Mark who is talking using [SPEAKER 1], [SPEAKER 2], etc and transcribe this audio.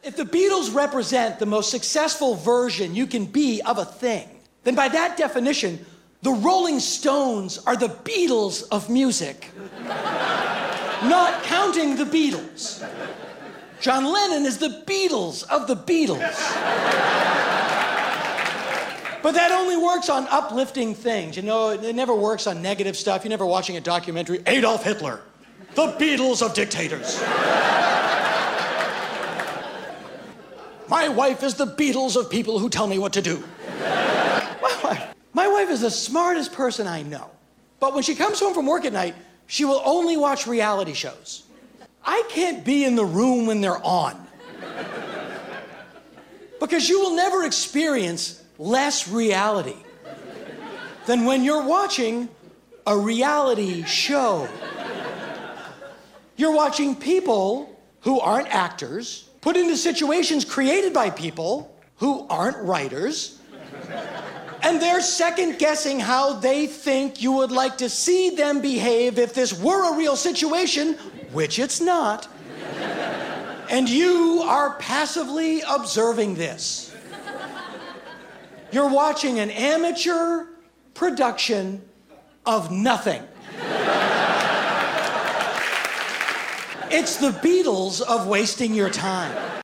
[SPEAKER 1] If the Beatles represent the most successful version you can be of a thing, then by that definition, the Rolling Stones are the Beatles of music. Not counting the Beatles. John Lennon is the Beatles of the Beatles. But that only works on uplifting things. You know, it never works on negative stuff. You're never watching a documentary, Adolf Hitler, the Beatles of dictators. My wife is the Beatles of people who tell me what to do. My wife is the smartest person I know. But when she comes home from work at night, she will only watch reality shows. I can't be in the room when they're on. Because you will never experience less reality than when you're watching a reality show. You're watching people who aren't actors put into situations created by people who aren't writers, and they're second-guessing how they think you would like to see them behave if this were a real situation, which it's not. And you are passively observing this. You're watching an amateur production of nothing. It's the Beatles of wasting your time.